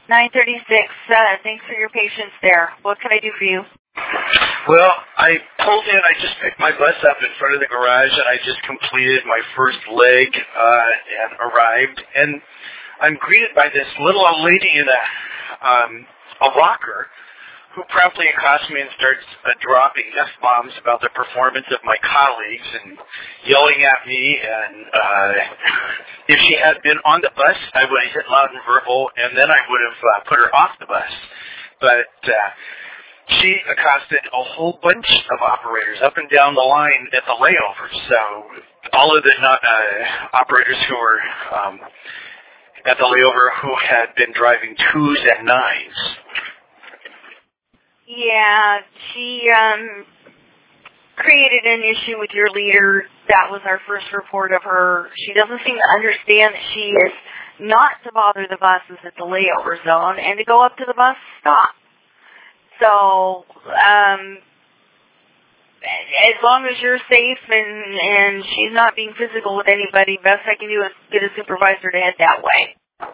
936. Thanks for your patience there. What can I do for you? Well, I pulled in. I just picked my bus up in front of the garage, and I just completed my first leg and arrived. And I'm greeted by this little old lady in a walker who promptly accosts me and starts dropping F-bombs about the performance of my colleagues and yelling at me. And if she had been on the bus, I would have hit loud and verbal, and then I would have put her off the bus. But she accosted a whole bunch of operators up and down the line at the layover. So all of the operators who were at the layover who had been driving 2s and 9s. Yeah, she created an issue with your leader. That was our first report of her. She doesn't seem to understand that she is not to bother the buses at the layover zone and to go up to the bus stop. So, as long as you're safe and she's not being physical with anybody, best I can do is get a supervisor to head that way.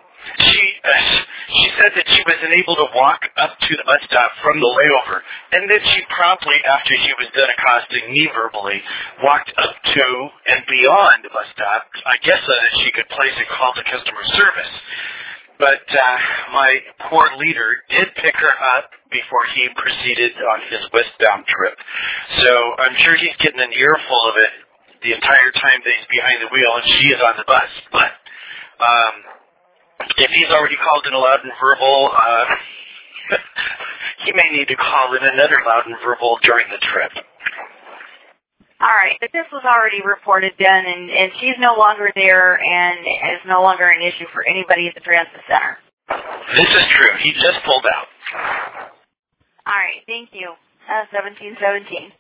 She said that she was unable to walk up to the bus stop from the layover, and then she promptly, after she was done accosting me verbally, walked up to and beyond the bus stop, I guess so that she could place a call to customer service. But my poor leader did pick her up before he proceeded on his westbound trip. So I'm sure he's getting an earful of it the entire time that he's behind the wheel and she is on the bus. But if he's already called in a loud and verbal, he may need to call in another loud and verbal during the trip. All right, but this was already reported then, and she's no longer there and is no longer an issue for anybody at the transit center. This is true. He just pulled out. All right, thank you. 1717.